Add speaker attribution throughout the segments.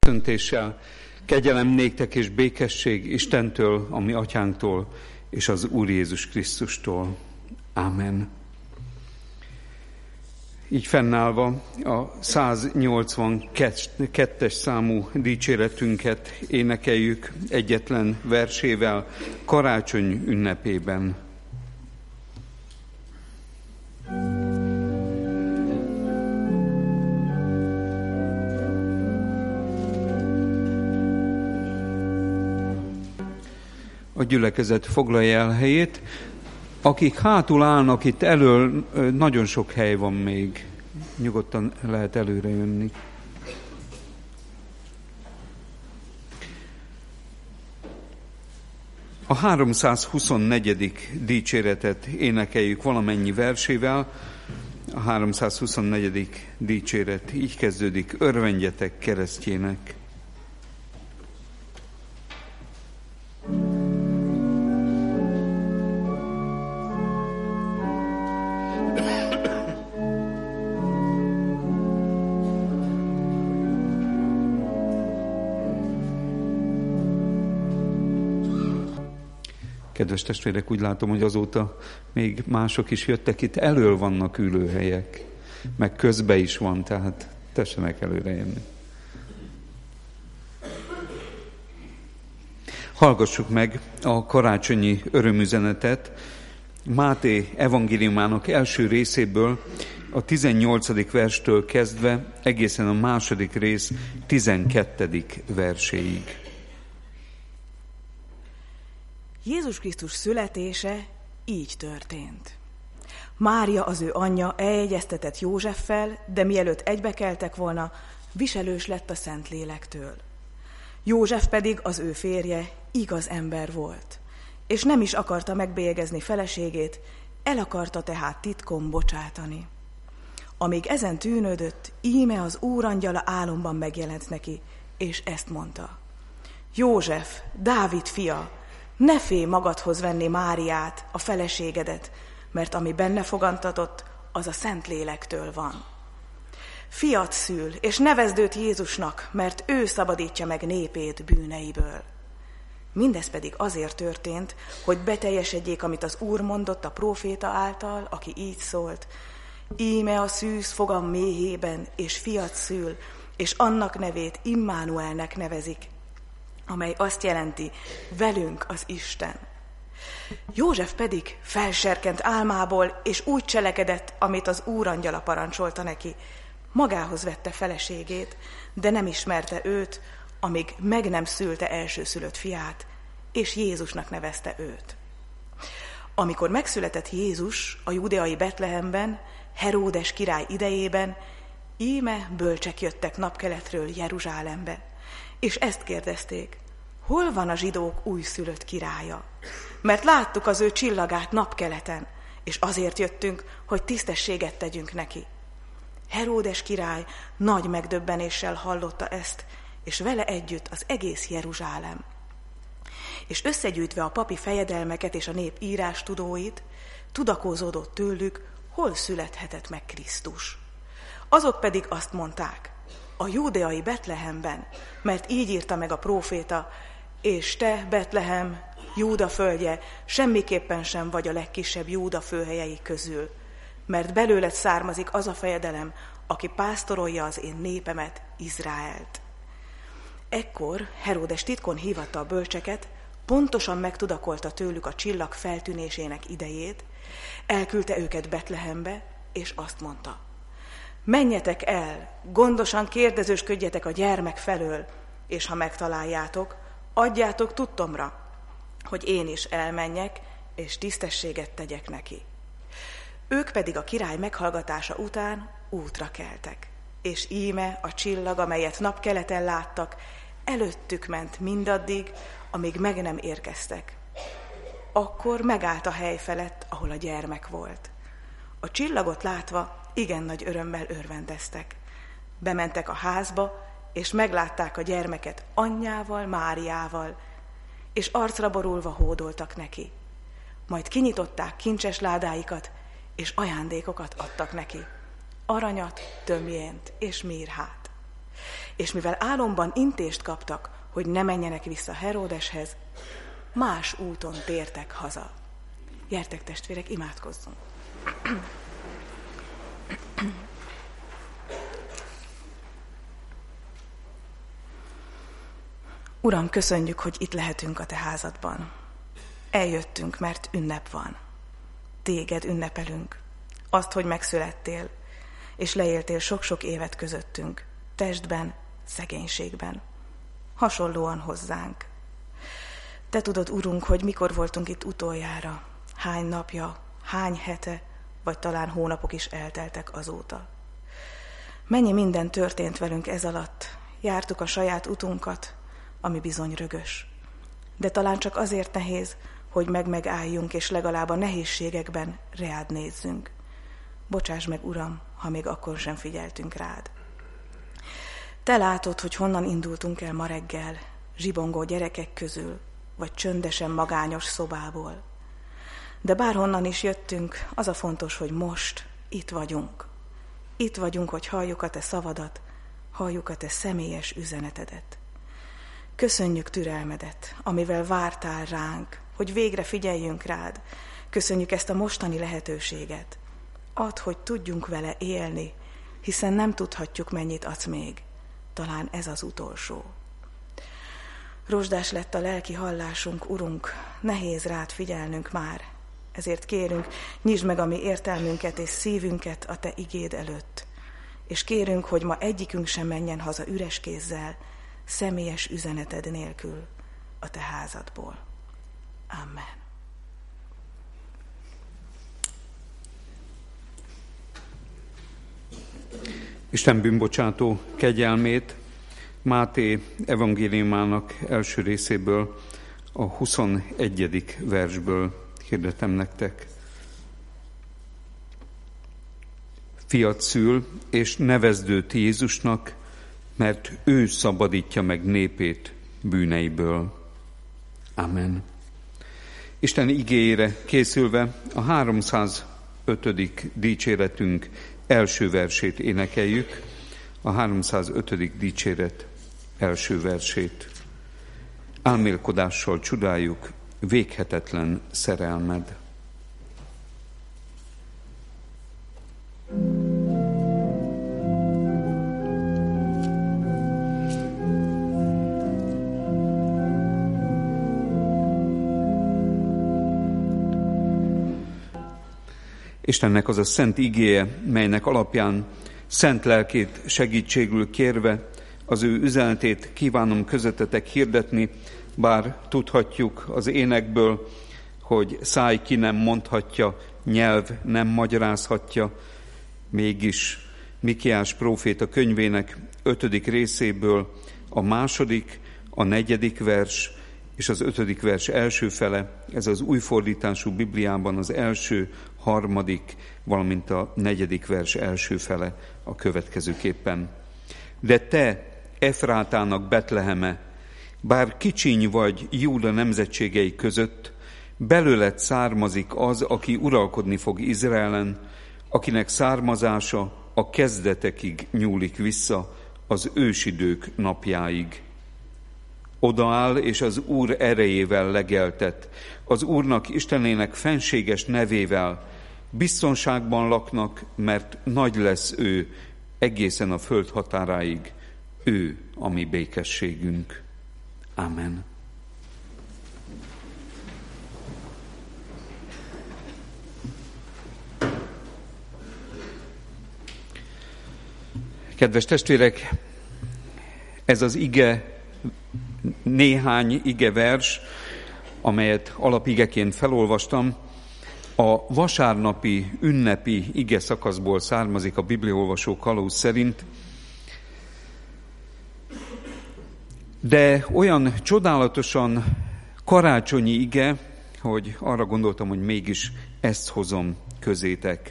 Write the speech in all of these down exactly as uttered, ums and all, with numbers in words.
Speaker 1: köszöntéssel. Kegyelem néktek és békesség Istentől, a mi atyánktól, és az Úr Jézus Krisztustól. Ámen. Így fennállva a száznyolcvankettes számú dicséretünket énekeljük egyetlen versével karácsony ünnepében. A gyülekezet foglalja el helyét. Akik hátul állnak itt elől, nagyon sok hely van még. Nyugodtan lehet előre jönni. A háromszázhuszonnegyedik dicséretet énekeljük valamennyi versével. A háromszázhuszonnegyedik dicséret így kezdődik: örvendjetek keresztjének. Kedves testvérek, úgy látom, hogy azóta még mások is jöttek, itt elől vannak ülőhelyek, meg közbe is van, tehát tessenek előre jönni. Hallgassuk meg a karácsonyi örömüzenetet Máté evangéliumának első részéből, a tizennyolcadik verstől kezdve egészen a második rész tizenkettedik verséig.
Speaker 2: Jézus Krisztus születése így történt. Mária, az ő anyja, elegyeztetett Józseffel, de mielőtt egybekeltek volna, viselős lett a Szentlélektől. József pedig, az ő férje, igaz ember volt, és nem is akarta megbélyegezni feleségét, el akarta tehát titkon bocsátani. Amíg ezen tűnődött, íme az Úr angyala álomban megjelent neki, és ezt mondta: József, Dávid fia, ne félj magadhoz venni Máriát, a feleségedet, mert ami benne fogantatott, az a Szentlélektől van. Fiat szül, és nevezd őt Jézusnak, mert ő szabadítja meg népét bűneiből. Mindez pedig azért történt, hogy beteljesedjék, amit az Úr mondott a próféta által, aki így szólt: íme a szűz fogam méhében, és fiat szül, és annak nevét Immánuelnek nevezik, amely azt jelenti, velünk az Isten. József pedig felserkent álmából, és úgy cselekedett, amit az Úr angyala parancsolta neki. Magához vette feleségét, de nem ismerte őt, amíg meg nem szülte elsőszülött fiát, és Jézusnak nevezte őt. Amikor megszületett Jézus a judeai Betlehemben, Heródes király idejében, íme bölcsek jöttek napkeletről Jeruzsálembe, és ezt kérdezték: hol van a zsidók újszülött királya? Mert láttuk az ő csillagát napkeleten, és azért jöttünk, hogy tisztességet tegyünk neki. Heródes király nagy megdöbbenéssel hallotta ezt, és vele együtt az egész Jeruzsálem. És összegyűjtve a papi fejedelmeket és a nép írástudóit, tudakozódott tőlük, hol születhetett meg Krisztus. Azok pedig azt mondták: a júdeai Betlehemben, mert így írta meg a próféta: és te, Betlehem, Júda földje, semmiképpen sem vagy a legkisebb Júda főhelyei közül, mert belőled származik az a fejedelem, aki pásztorolja az én népemet, Izraelt. Ekkor Heródes titkon hívatta a bölcseket, pontosan megtudakolta tőlük a csillag feltűnésének idejét, elküldte őket Betlehembe, és azt mondta: menjetek el, gondosan kérdezősködjetek a gyermek felől, és ha megtaláljátok, adjátok tudtomra, hogy én is elmenjek, és tisztességet tegyek neki. Ők pedig a király meghallgatása után útra keltek, és íme a csillag, amelyet napkeleten láttak, előttük ment mindaddig, amíg meg nem érkeztek. Akkor megállt a hely felett, ahol a gyermek volt. A csillagot látva igen nagy örömmel örvendeztek. Bementek a házba, és meglátták a gyermeket anyjával, Máriával, és arcra borulva hódoltak neki. Majd kinyitották kincses ládáikat, és ajándékokat adtak neki: aranyat, tömjént és mirhát. És mivel álomban intést kaptak, hogy ne menjenek vissza Heródeshez, más úton tértek haza. Gyertek, testvérek, imádkozzunk! Uram, köszönjük, hogy itt lehetünk a Te házadban. Eljöttünk, mert ünnep van. Téged ünnepelünk. Azt, hogy megszülettél, és leéltél sok-sok évet közöttünk, testben, szegénységben. Hasonlóan hozzánk. Te tudod, Urunk, hogy mikor voltunk itt utoljára, hány napja, hány hete, vagy talán hónapok is elteltek azóta. Mennyi minden történt velünk ez alatt, jártuk a saját utunkat, ami bizony rögös. De talán csak azért nehéz, hogy meg-megálljunk, és legalább a nehézségekben reád nézzünk. Bocsáss meg, Uram, ha még akkor sem figyeltünk rád. Te látod, hogy honnan indultunk el ma reggel, zsibongó gyerekek közül, vagy csöndesen magányos szobából. De bárhonnan is jöttünk, az a fontos, hogy most itt vagyunk. Itt vagyunk, hogy halljuk a Te szavadat, halljuk a Te személyes üzenetedet. Köszönjük türelmedet, amivel vártál ránk, hogy végre figyeljünk rád. Köszönjük ezt a mostani lehetőséget. Add, hogy tudjunk vele élni, hiszen nem tudhatjuk, mennyit adsz még. Talán ez az utolsó. Rozsdás lett a lelki hallásunk, Urunk, nehéz rád figyelnünk már. Ezért kérünk, nyisd meg a mi értelmünket és szívünket a Te igéd előtt. És kérünk, hogy ma egyikünk sem menjen haza üres kézzel, személyes üzeneted nélkül a Te házadból. Amen.
Speaker 1: Isten bűnbocsátó kegyelmét Máté evangéliumának első részéből, a huszonegyedik versből hirdetem nektek. Fiat szül, és nevezd őt Jézusnak, mert ő szabadítja meg népét bűneiből. Amen. Isten igéjére készülve a háromszázötödik dicséretünk első versét énekeljük, a háromszázötödik dicséret első versét. Álmélkodással csodáljuk véghetetlen szerelmed. Istennek az a szent igéje, melynek alapján szent lelkét segítségül kérve az ő üzenetét kívánom közöttetek hirdetni, bár tudhatjuk az énekből, hogy száj ki nem mondhatja, nyelv nem magyarázhatja, mégis Mikiás próféta könyvének ötödik részéből a második, a negyedik vers és az ötödik vers első fele, ez az új fordítású Bibliában az első, harmadik, valamint a negyedik vers első fele a következőképpen. De te, Efrátának Betleheme, bár kicsiny vagy Júda nemzetségei között, belőled származik az, aki uralkodni fog Izraelen, akinek származása a kezdetekig nyúlik vissza, az ősidők napjáig. Odaáll, és az Úr erejével legeltet, az Úrnak, Istenének fenséges nevével, biztonságban laknak, mert nagy lesz ő egészen a föld határáig, ő a mi békességünk. Amen. Kedves testvérek, ez az ige, néhány igevers, amelyet alapigeként felolvastam, a vasárnapi, ünnepi ige szakaszból származik a bibliaolvasó kalóz szerint, de olyan csodálatosan karácsonyi ige, hogy arra gondoltam, hogy mégis ezt hozom közétek.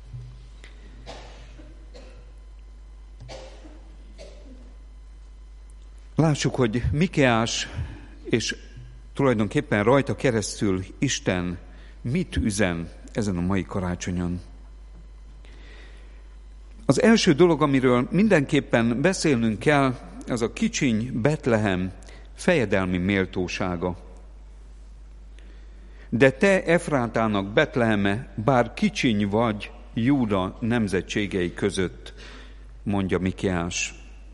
Speaker 1: Lássuk, hogy Mikiás, és tulajdonképpen rajta keresztül Isten mit üzen ezen a mai karácsonyon. Az első dolog, amiről mindenképpen beszélnünk kell, az a kicsiny Betlehem fejedelmi méltósága. De te, Efrátának Betleheme, bár kicsiny vagy Júda nemzetségei között, mondja Mikiás.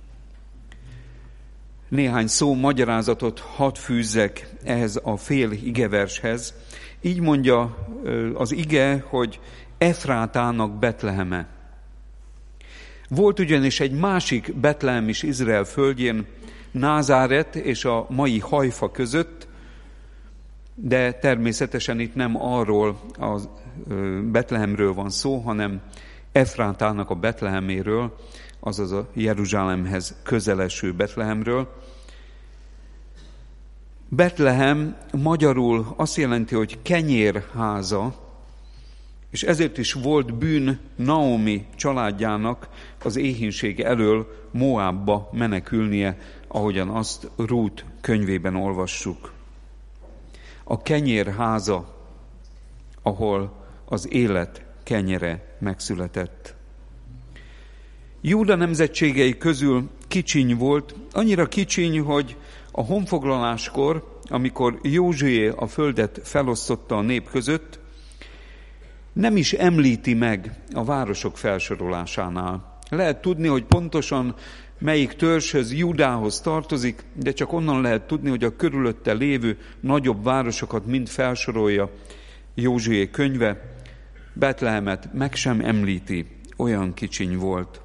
Speaker 1: Néhány szó magyarázatot hadd fűzzek ehhez a fél igevershez. Így mondja az ige, hogy Efrátának Betleheme. Volt ugyanis egy másik Betlehem is Izrael földjén, Názáret és a mai Hajfa között, de természetesen itt nem arról a Betlehemről van szó, hanem Efrátának a Betleheméről, azaz a Jeruzsálemhez közeleső Betlehemről. Betlehem magyarul azt jelenti, hogy kenyérháza, és ezért is volt bűn Naomi családjának az éhínség elől Moábba menekülnie, ahogyan azt Rút könyvében olvassuk. A kenyérháza, ahol az élet kenyere megszületett. Júda nemzetségei közül kicsiny volt, annyira kicsiny, hogy a honfoglaláskor, amikor Józsué a földet felosztotta a nép között, nem is említi meg a városok felsorolásánál. Lehet tudni, hogy pontosan melyik törzshöz, Júdához tartozik, de csak onnan lehet tudni, hogy a körülötte lévő nagyobb városokat mind felsorolja Józsué könyve. Betlehemet meg sem említi, olyan kicsiny volt.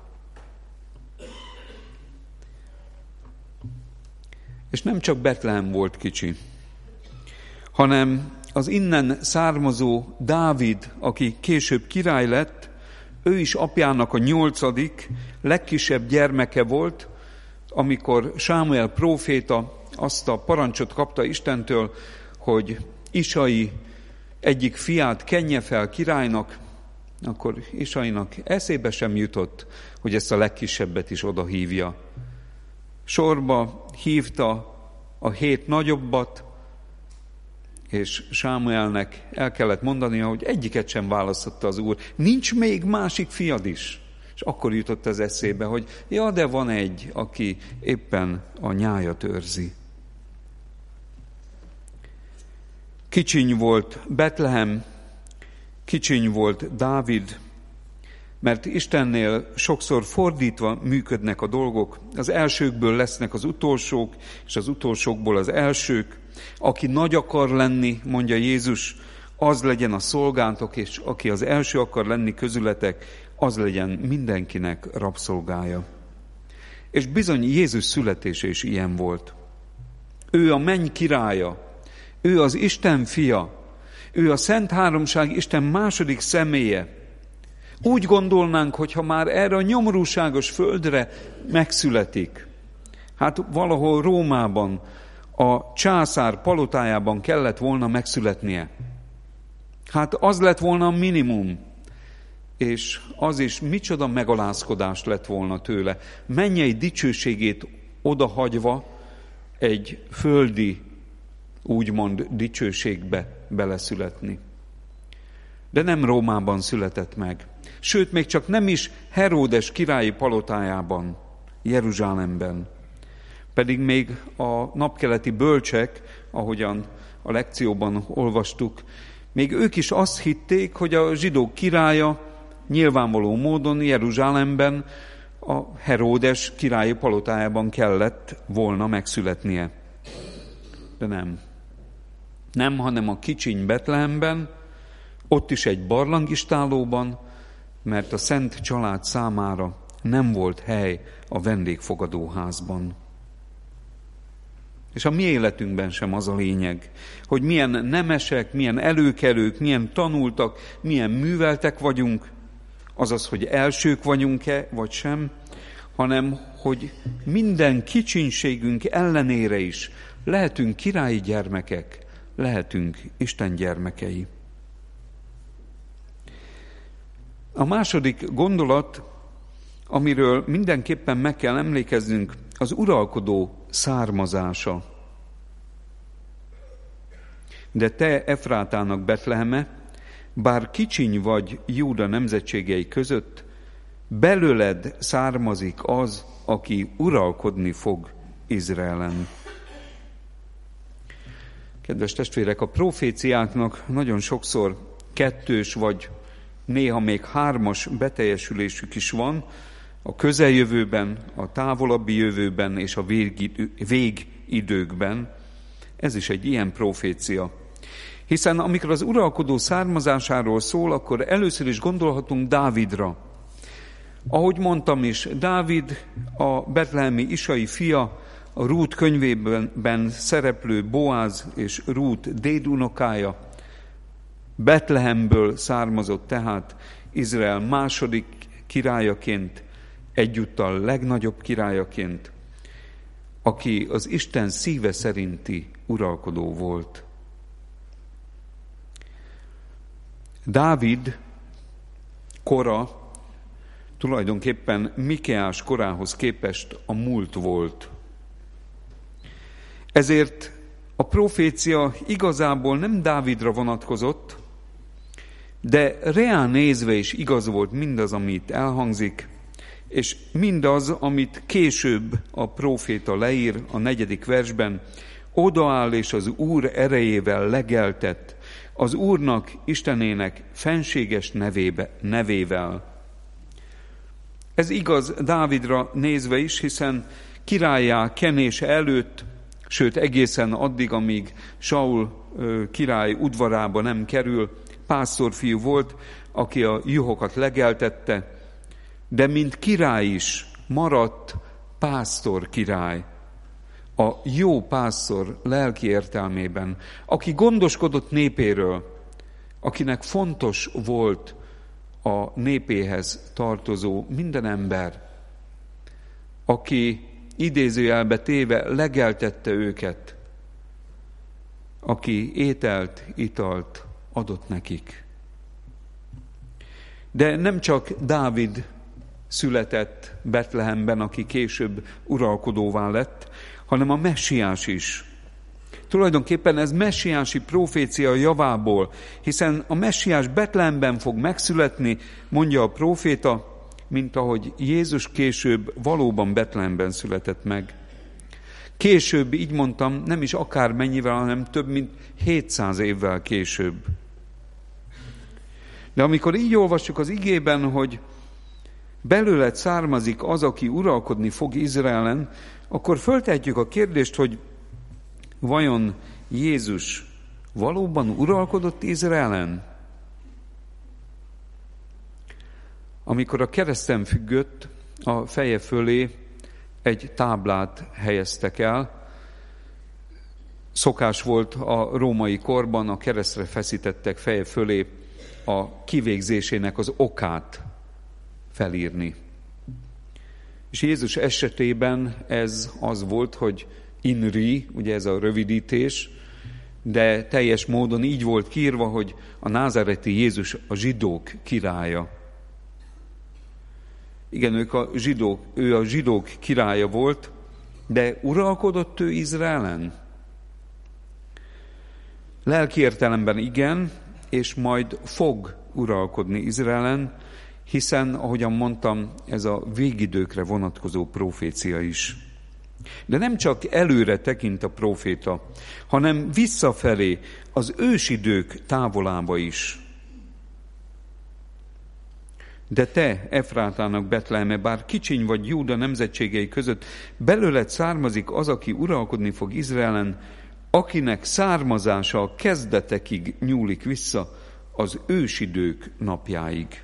Speaker 1: És nem csak Betlehem volt kicsi, hanem az innen származó Dávid, aki később király lett, ő is apjának a nyolcadik, legkisebb gyermeke volt, amikor Sámuel próféta azt a parancsot kapta Istentől, hogy Isai egyik fiát kenje fel királynak, akkor Isainak eszébe sem jutott, hogy ezt a legkisebbet is oda hívja. Sorba hívta a hét nagyobbat, és Sámuelnek el kellett mondania, hogy egyiket sem választotta az Úr. Nincs még másik fiad is. És akkor jutott az eszébe, hogy ja, de van egy, aki éppen a nyájat őrzi. Kicsiny volt Betlehem, kicsiny volt Dávid, mert Istennél sokszor fordítva működnek a dolgok. Az elsőkből lesznek az utolsók, és az utolsókból az elsők. Aki nagy akar lenni, mondja Jézus, az legyen a szolgántok, és aki az első akar lenni közületek, az legyen mindenkinek rabszolgája. És bizony Jézus születése is ilyen volt. Ő a menny királya, ő az Isten fia, ő a Szent Háromság Isten második személye. Úgy gondolnánk, hogy ha már erre a nyomorúságos földre megszületik, hát valahol Rómában, a császár palotájában kellett volna megszületnie. Hát az lett volna a minimum, és az is micsoda megalázkodás lett volna tőle. Mennyei dicsőségét odahagyva egy földi, úgymond dicsőségbe beleszületni. De nem Rómában született meg. Sőt, még csak nem is Heródes királyi palotájában, Jeruzsálemben. Pedig még a napkeleti bölcsek, ahogyan a lekcióban olvastuk, még ők is azt hitték, hogy a zsidók királya nyilvánvaló módon Jeruzsálemben, a Heródes királyi palotájában kellett volna megszületnie. De nem. Nem, hanem a kicsiny Betlehemben, ott is egy barlangistálóban, mert a szent család számára nem volt hely a vendégfogadóházban. És a mi életünkben sem az a lényeg, hogy milyen nemesek, milyen előkelők, milyen tanultak, milyen műveltek vagyunk, azaz, hogy elsők vagyunk-e, vagy sem, hanem, hogy minden kicsinségünk ellenére is lehetünk királyi gyermekek, lehetünk Isten gyermekei. A második gondolat, amiről mindenképpen meg kell emlékeznünk, az uralkodó származása. De te, Efrátának Betleheme, bár kicsiny vagy Júda nemzetségei között, belőled származik az, aki uralkodni fog Izraelen. Kedves testvérek, a proféciáknak nagyon sokszor kettős vagy néha még hármas beteljesülésük is van, a közeljövőben, a távolabbi jövőben és a végidő, végidőkben. Ez is egy ilyen profécia. Hiszen amikor az uralkodó származásáról szól, akkor először is gondolhatunk Dávidra. Ahogy mondtam is, Dávid a betlehemi Isai fia, a Rút könyvében szereplő Boáz és Rút dédunokája, Betlehemből származott tehát Izrael második királyaként, egyúttal legnagyobb királyaként, aki az Isten szíve szerinti uralkodó volt. Dávid kora tulajdonképpen Mikeás korához képest a múlt volt. Ezért a profécia igazából nem Dávidra vonatkozott, de reál nézve is igaz volt mindaz, amit elhangzik, és mindaz, amit később a próféta leír a negyedik versben, odaáll és az Úr erejével legeltet, az Úrnak, Istenének fenséges nevébe, nevével. Ez igaz Dávidra nézve is, hiszen királlyá kenése előtt, sőt egészen addig, amíg Saul király udvarába nem kerül, pásztorfiú volt, aki a juhokat legeltette, de mint király is maradt pásztor király. A jó pásztor lelki értelmében, aki gondoskodott népéről, akinek fontos volt a népéhez tartozó minden ember, aki idézőjelbe téve legeltette őket, aki ételt, italt adott nekik. De nem csak Dávid született Betlehemben, aki később uralkodóvá lett, hanem a messiás is. Tulajdonképpen ez messiási profécia javából, hiszen a messiás Betlehemben fog megszületni, mondja a próféta, mint ahogy Jézus később valóban Betlehemben született meg. Később, így mondtam, nem is akármennyivel, hanem több mint hétszáz évvel később. De amikor így olvassuk az igében, hogy belőled származik az, aki uralkodni fog Izraelen, akkor föltehetjük a kérdést, hogy vajon Jézus valóban uralkodott Izraelen? Amikor a kereszten függött, a feje fölé egy táblát helyeztek el. Szokás volt a római korban, a keresztre feszítettek feje fölé a kivégzésének az okát felírni. És Jézus esetében ez az volt, hogy Inri, ugye ez a rövidítés, de teljes módon így volt kiírva, hogy a názáreti Jézus a zsidók királya. Igen, ők a zsidók, ő a zsidók királya volt, de uralkodott ő Izraelen? Lelki értelemben igen, és majd fog uralkodni Izraelen, hiszen, ahogyan mondtam, ez a végidőkre vonatkozó profécia is. De nem csak előre tekint a próféta, hanem visszafelé, az ősidők távolába is. De te, Efrátának Betleheme, bár kicsiny vagy Júda nemzetségei között, belőled származik az, aki uralkodni fog Izraelen, akinek származása a kezdetekig nyúlik vissza, az ősidők napjáig.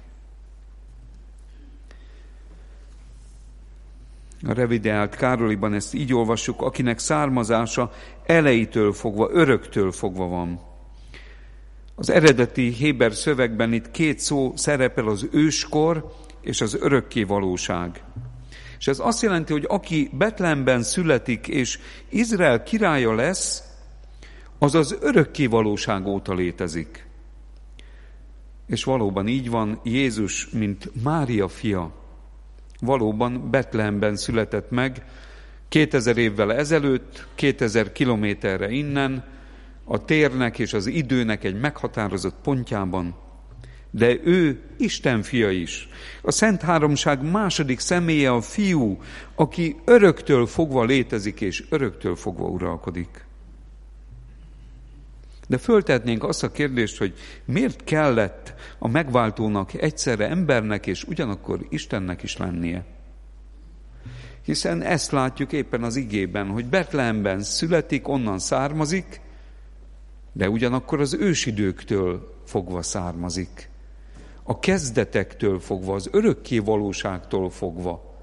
Speaker 1: A revideált Károliban ezt így olvassuk, akinek származása elejétől fogva, öröktől fogva van. Az eredeti héber szövegben itt két szó szerepel, az őskor és az örökké valóság. És ez azt jelenti, hogy aki Betlehemben születik és Izrael királya lesz, az az örökké valóság óta létezik. És valóban így van, Jézus, mint Mária fia, valóban Betlehemben született meg, kétezer évvel ezelőtt, kétezer kilométerre innen, a térnek és az időnek egy meghatározott pontjában, de ő Isten fia is. A Szent Háromság második személye a Fiú, aki öröktől fogva létezik, és öröktől fogva uralkodik. De föltehetnénk azt a kérdést, hogy miért kellett a megváltónak egyszerre embernek, és ugyanakkor Istennek is lennie? Hiszen ezt látjuk éppen az igében, hogy Betlehemben születik, onnan származik, de ugyanakkor az ősidőktől fogva származik. A kezdetektől fogva, az örökké valóságtól fogva.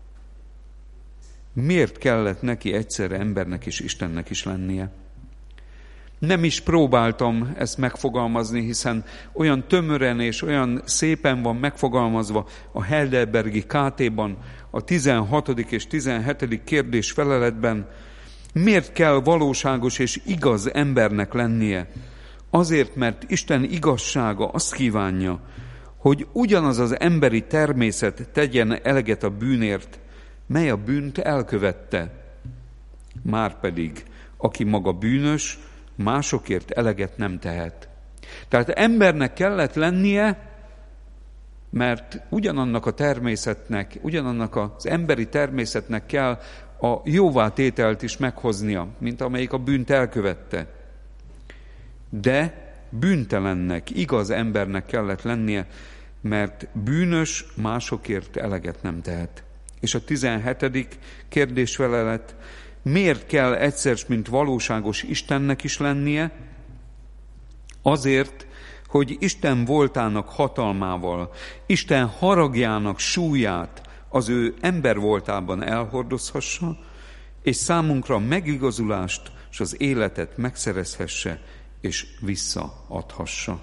Speaker 1: Miért kellett neki egyszerre embernek és Istennek is lennie? Nem is próbáltam ezt megfogalmazni, hiszen olyan tömören és olyan szépen van megfogalmazva a Heidelbergi ká té-ban, a tizenhatodik és tizenhetedik kérdés feleletben, miért kell valóságos és igaz embernek lennie? Azért, mert Isten igazsága azt kívánja, hogy ugyanaz az emberi természet tegyen eleget a bűnért, mely a bűnt elkövette. Márpedig, aki maga bűnös, másokért eleget nem tehet. Tehát embernek kellett lennie, mert ugyanannak a természetnek, ugyanannak az emberi természetnek kell a jóvátételt is meghoznia, mint amelyik a bűnt elkövette. De bűntelennek, igaz embernek kellett lennie, mert bűnös másokért eleget nem tehet. És a tizenhetedik kérdésfelelet, miért kell egyszer, mint valóságos Istennek is lennie? Azért, hogy Isten voltának hatalmával, Isten haragjának súlyát az ő ember voltában elhordozhassa, és számunkra megigazulást és az életet megszerezhesse és visszaadhassa.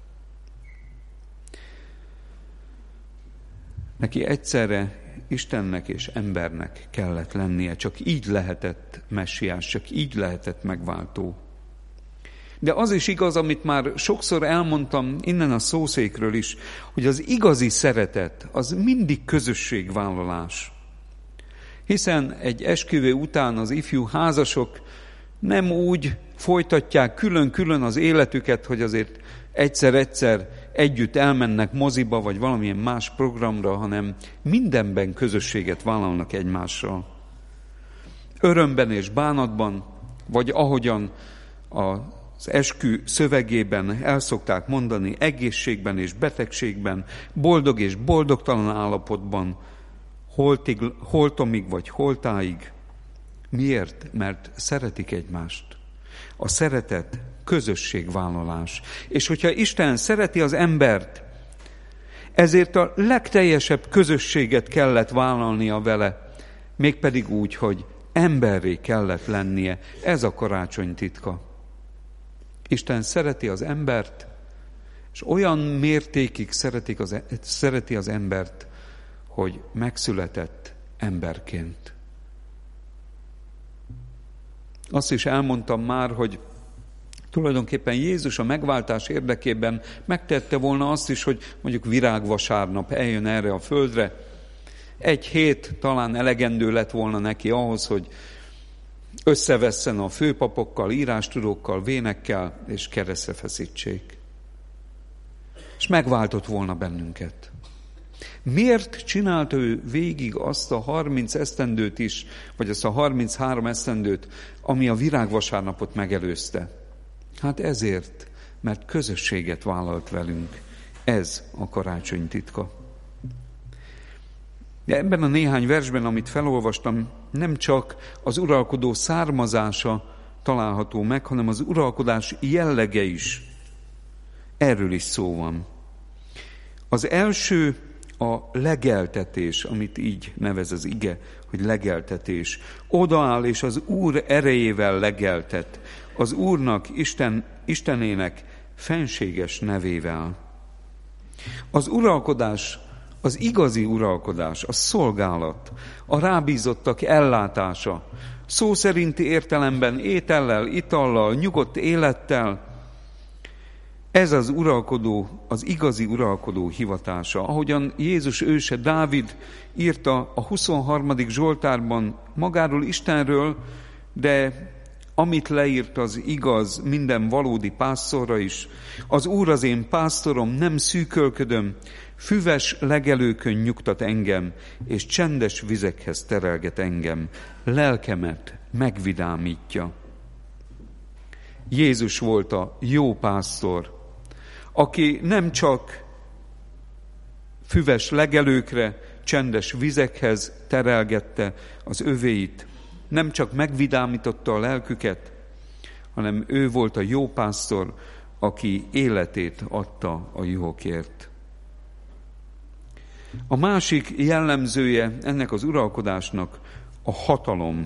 Speaker 1: Neki egyszerre Istennek és embernek kellett lennie, csak így lehetett messiás, csak így lehetett megváltó. De az is igaz, amit már sokszor elmondtam innen a szószékről is, hogy az igazi szeretet az mindig közösségvállalás. Hiszen egy esküvő után az ifjú házasok nem úgy folytatják külön-külön az életüket, hogy azért egyszer-egyszer együtt elmennek moziba, vagy valamilyen más programra, hanem mindenben közösséget vállalnak egymással. Örömben és bánatban, vagy ahogyan az eskü szövegében el szokták mondani, egészségben és betegségben, boldog és boldogtalan állapotban, holtig, holtomig vagy holtáig. Miért? Mert szeretik egymást. A szeretet közösségvállalás. És hogyha Isten szereti az embert, ezért a legteljesebb közösséget kellett vállalnia vele, mégpedig úgy, hogy emberré kellett lennie. Ez a karácsony titka. Isten szereti az embert, és olyan mértékig szeretik az, szereti az embert, hogy megszületett emberként. Azt is elmondtam már, hogy tulajdonképpen Jézus a megváltás érdekében megtette volna azt is, hogy mondjuk virágvasárnap eljön erre a földre. Egy hét talán elegendő lett volna neki ahhoz, hogy összevesszen a főpapokkal, írástudókkal, vénekkel, és keresztre feszítsék. És megváltott volna bennünket. Miért csinálta ő végig azt a harminc esztendőt is, vagy azt a harminchárom esztendőt, ami a virágvasárnapot megelőzte? Hát ezért, mert közösséget vállalt velünk. Ez a karácsony titka. De ebben a néhány versben, amit felolvastam, nem csak az uralkodó származása található meg, hanem az uralkodás jellege is. Erről is szó van. Az első a legeltetés, amit így nevez az ige, hogy legeltetés. Odaáll és az Úr erejével legeltet. Az Úrnak, Isten, Istenének fenséges nevével. Az uralkodás, az igazi uralkodás, a szolgálat, a rábízottak ellátása, szó szerinti értelemben étellel, itallal, nyugodt élettel. Ez az uralkodó, az igazi uralkodó hivatása. Ahogyan Jézus őse Dávid írta a huszonharmadik Zsoltárban magáról Istenről, de Amit leírt, az igaz minden valódi pásztorra is. Az Úr az én pásztorom, nem szűkölködöm, füves legelőkön nyugtat engem, és csendes vizekhez terelget engem. Lelkemet megvidámítja. Jézus volt a jó pásztor, aki nem csak füves legelőkre, csendes vizekhez terelgette az övéit, nem csak megvidámította a lelküket, hanem ő volt a jó pásztor, aki életét adta a juhokért. A másik jellemzője ennek az uralkodásnak a hatalom.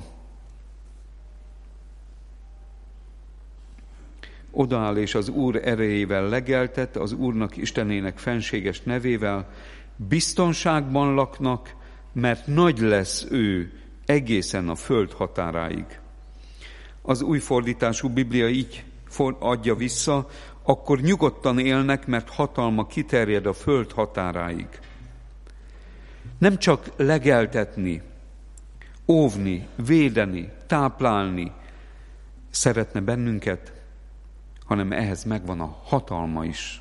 Speaker 1: Odaáll és az Úr erejével legeltet, az Úrnak Istenének fenséges nevével, biztonságban laknak, mert nagy lesz ő egészen a föld határáig. Az új fordítású Biblia így adja vissza, akkor nyugodtan élnek, mert hatalma kiterjed a föld határáig. Nem csak legeltetni, óvni, védeni, táplálni szeretne bennünket, hanem ehhez megvan a hatalma is.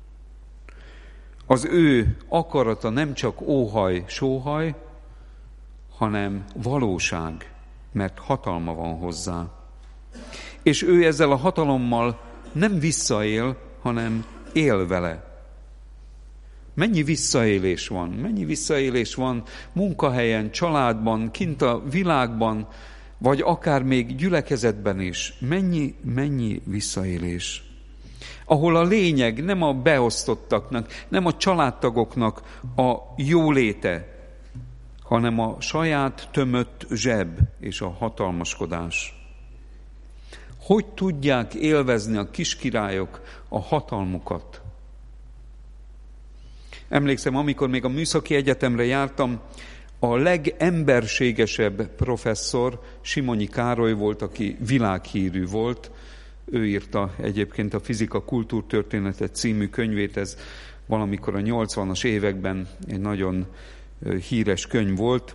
Speaker 1: Az ő akarata nem csak óhaj, sóhaj, hanem valóság, mert hatalma van hozzá. És ő ezzel a hatalommal nem visszaél, hanem él vele. Mennyi visszaélés van, mennyi visszaélés van munkahelyen, családban, kint a világban, vagy akár még gyülekezetben is. Mennyi, mennyi visszaélés. Ahol a lényeg nem a beosztottaknak, nem a családtagoknak a jóléte, hanem a saját tömött zseb és a hatalmaskodás. Hogy tudják élvezni a kiskirályok a hatalmukat? Emlékszem, amikor még a műszaki egyetemre jártam, a legemberségesebb professzor Simonyi Károly volt, aki világhírű volt. Ő írta egyébként a Fizika kultúrtörténete című könyvét, ez valamikor a nyolcvanas években egy nagyon híres könyv volt.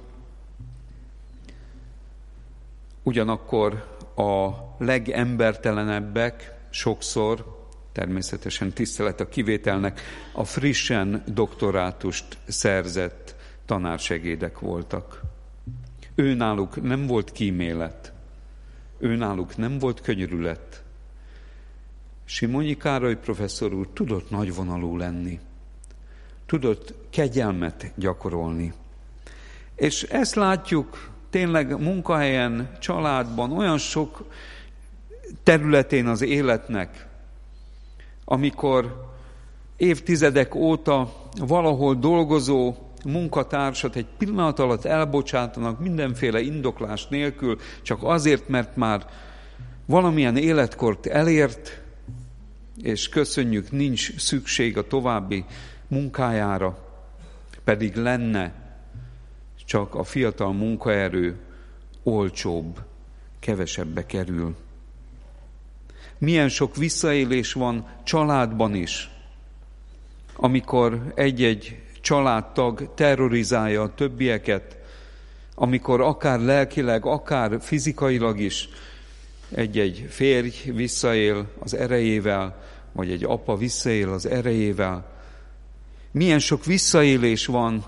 Speaker 1: Ugyanakkor a legembertelenebbek sokszor, természetesen tisztelet a kivételnek, a frissen doktorátust szerzett tanársegédek voltak. Őnáluk nem volt kímélet, őnáluk nem volt könyörület. Simonyi Károly professzor úr tudott nagyvonalú lenni, tudott kegyelmet gyakorolni. És ezt látjuk tényleg munkahelyen, családban, olyan sok területén az életnek, amikor évtizedek óta valahol dolgozó munkatársat egy pillanat alatt elbocsátanak mindenféle indoklás nélkül, csak azért, mert már valamilyen életkort elért, és köszönjük, nincs szükség a további munkájára, pedig lenne, csak a fiatal munkaerő olcsóbb, kevesebbe kerül. Milyen sok visszaélés van családban is, amikor egy-egy családtag terrorizálja a többieket, amikor akár lelkileg, akár fizikailag is egy-egy férj visszaél az erejével, vagy egy apa visszaél az erejével. Milyen sok visszaélés van,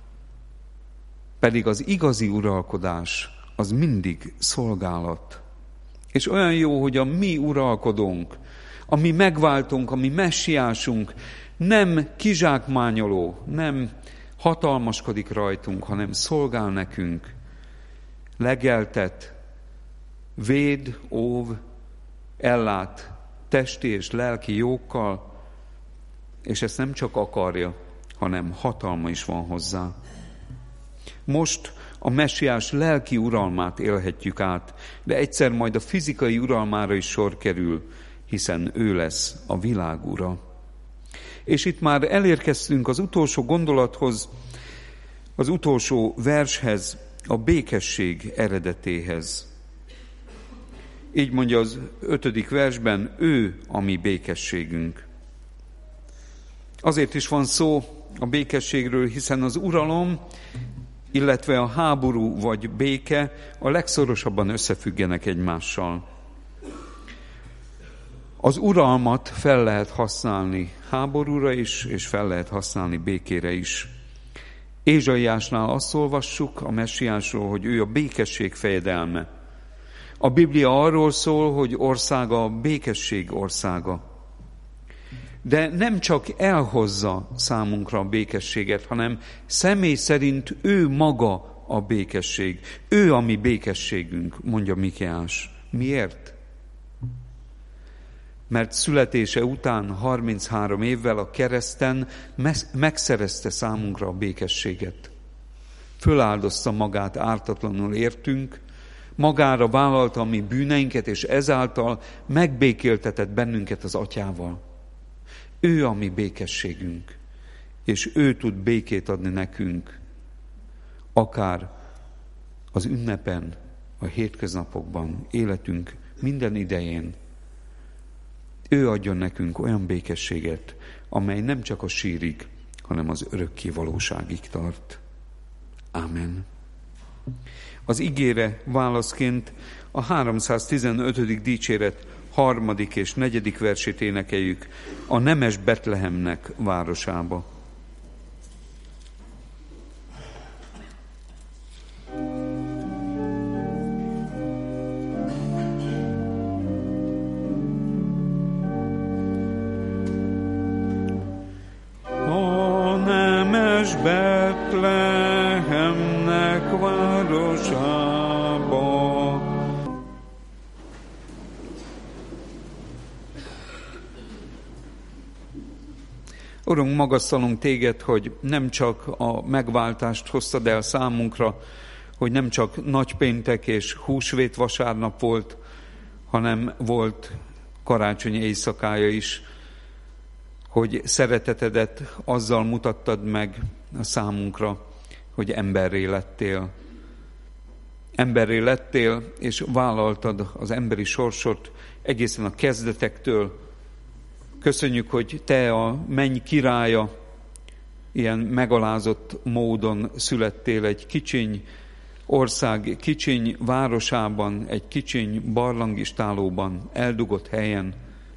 Speaker 1: pedig az igazi uralkodás az mindig szolgálat. És olyan jó, hogy a mi uralkodónk, a mi megváltunk, a mi messiásunk nem kizsákmányoló, nem hatalmaskodik rajtunk, hanem szolgál nekünk. Legeltet, véd, óv, ellát testi és lelki jókkal, és ezt nem csak akarja, hanem hatalma is van hozzá. Most a messiás lelki uralmát élhetjük át, de egyszer majd a fizikai uralmára is sor kerül, hiszen ő lesz a világ ura. És itt már elérkeztünk az utolsó gondolathoz, az utolsó vershez, a békesség eredetéhez. Így mondja az ötödik versben, ő a mi békességünk. Azért is van szó a békességről, hiszen az uralom, illetve a háború vagy béke a legszorosabban összefüggenek egymással. Az uralmat fel lehet használni háborúra is, és fel lehet használni békére is. Ézsaiásnál azt olvassuk a messiásról, hogy ő a békesség fejedelme. A Biblia arról szól, hogy országa a békesség országa. De nem csak elhozza számunkra a békességet, hanem személy szerint ő maga a békesség. Ő a mi békességünk, mondja Mikéás. Miért? Mert születése után harminchárom évvel a kereszten megszerezte számunkra a békességet. Föláldozta magát ártatlanul értünk, magára vállalta a mi bűneinket, és ezáltal megbékéltetett bennünket az Atyával. Ő a mi békességünk, és ő tud békét adni nekünk, akár az ünnepen, a hétköznapokban, életünk minden idején. Ő adjon nekünk olyan békességet, amely nem csak a sírig, hanem az örökké valóságig tart. Ámen. Az igére válaszként a háromszáztizenötödik dicséret harmadik és negyedik versét énekeljük, a nemes Betlehemnek városába.
Speaker 3: A nemes Betlehemnek városába.
Speaker 1: Urunk, magasztalunk téged, hogy nem csak a megváltást hoztad el számunkra, hogy nem csak nagypéntek és húsvét vasárnap volt, hanem volt karácsony éjszakája is, hogy szeretetedet azzal mutattad meg a számunkra, hogy emberré lettél. Emberré lettél, és vállaltad az emberi sorsot egészen a kezdetektől. Köszönjük, hogy te a menny királya, ilyen megalázott módon születtél egy kicsiny ország, kicsiny városában, egy kicsiny barlangistálóban, eldugott helyen.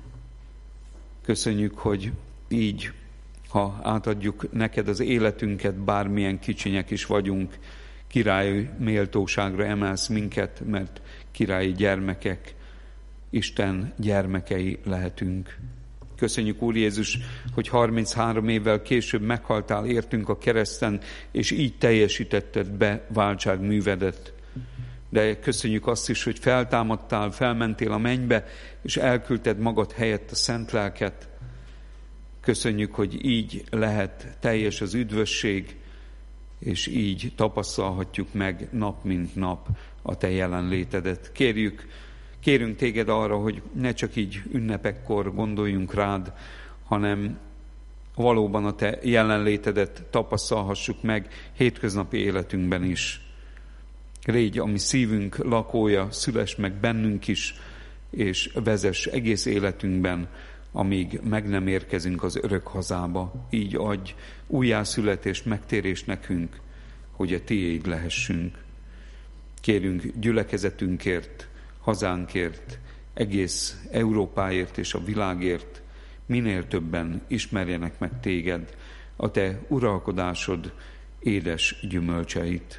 Speaker 1: Köszönjük, hogy így, ha átadjuk neked az életünket, bármilyen kicsinyek is vagyunk, királyi méltóságra emelsz minket, mert királyi gyermekek, Isten gyermekei lehetünk. Köszönjük, Úr Jézus, hogy harminchárom évvel később meghaltál értünk a kereszten, és így teljesítetted be váltságművedet. De köszönjük azt is, hogy feltámadtál, felmentél a mennybe, és elküldted magad helyett a szent lelket. Köszönjük, hogy így lehet teljes az üdvösség, és így tapasztalhatjuk meg nap mint nap a te jelenlétedet. Kérjük, kérünk téged arra, hogy ne csak így ünnepekkor gondoljunk rád, hanem valóban a te jelenlétedet tapasztalhassuk meg hétköznapi életünkben is. Légy a mi szívünk lakója, szüless meg bennünk is, és vezess egész életünkben, amíg meg nem érkezünk az örök hazába. Így adj újjászületést, megtérést nekünk, hogy a tiéd lehessünk. Kérünk gyülekezetünkért, hazánkért, egész Európáért és a világért, minél többen ismerjenek meg téged, a te uralkodásod édes gyümölcseit.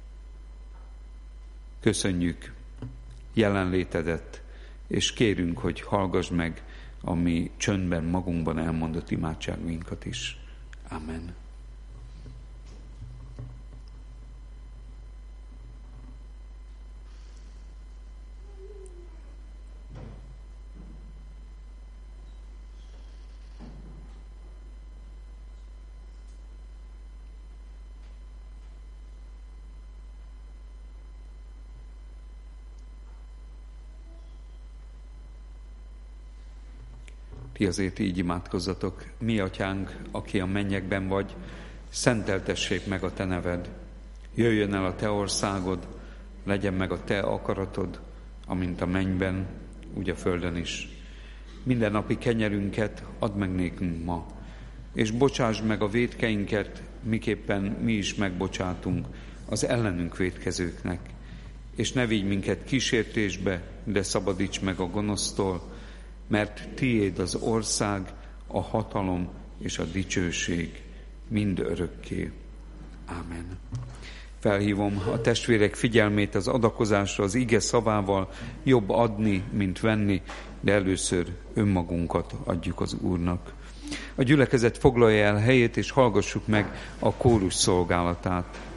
Speaker 1: Köszönjük jelenlétedet, és kérünk, hogy hallgass meg a mi csöndben, magunkban elmondott imádságunkat is. Amen. Ti azért így imádkozzatok: mi atyánk, aki a mennyekben vagy, szenteltessék meg a te neved. Jöjjön el a te országod, legyen meg a te akaratod, amint a mennyben, úgy a földön is. Minden napi kenyerünket add meg nékünk ma, és bocsásd meg a vétkeinket, miképpen mi is megbocsátunk az ellenünk vétkezőknek. És ne vigy minket kísértésbe, de szabadíts meg a gonosztól, mert tiéd az ország, a hatalom és a dicsőség mind örökké. Ámen. Felhívom a testvérek figyelmét az adakozásra az ige szavával, jobb adni, mint venni, de először önmagunkat adjuk az Úrnak. A gyülekezet foglalja el helyét, és hallgassuk meg a kórus szolgálatát.